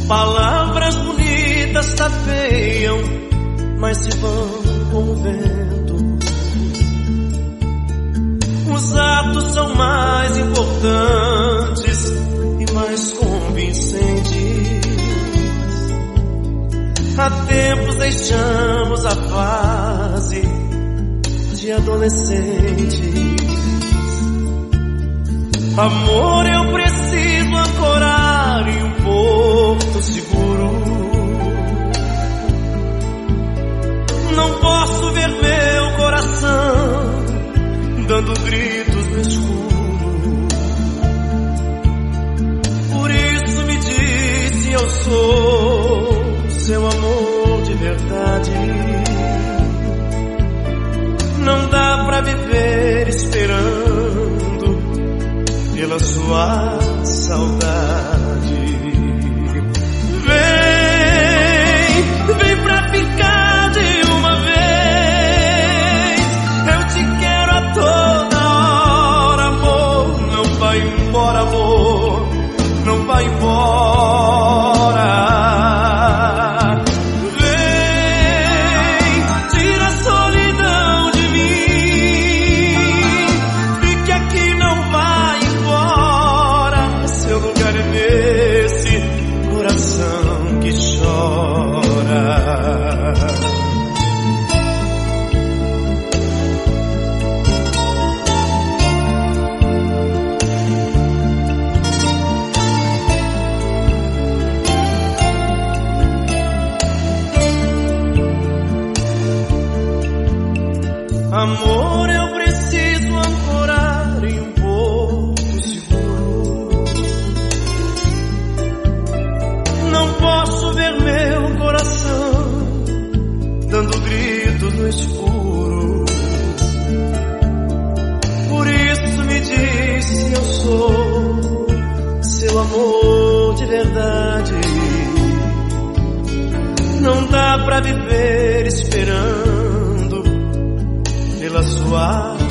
Palavras bonitas tapeiam, mas se vão com o vento. Os atos são mais importantes e mais convincentes. Há tempos deixamos a fase de adolescentes. Amor, eu preciso ancorar em um porto seguro. Não posso ver meu coração dando gritos no escuro. Por isso me diz se eu sou seu amor de verdade. Não dá pra viver esperando pela sua saudade. Vem pra ficar de uma vez. Eu te quero a toda hora, amor. Não vai embora, amor. Não vai embora. Vem, tira a solidão de mim. Fique aqui, não vai embora. Seu lugar é nesse coração que chora. Amor, eu preciso ancorar em um porto seguro. Não posso ver meu coração dando gritos no escuro. Por isso me diz se eu sou seu amor de verdade. Não dá pra viver esperando pela sua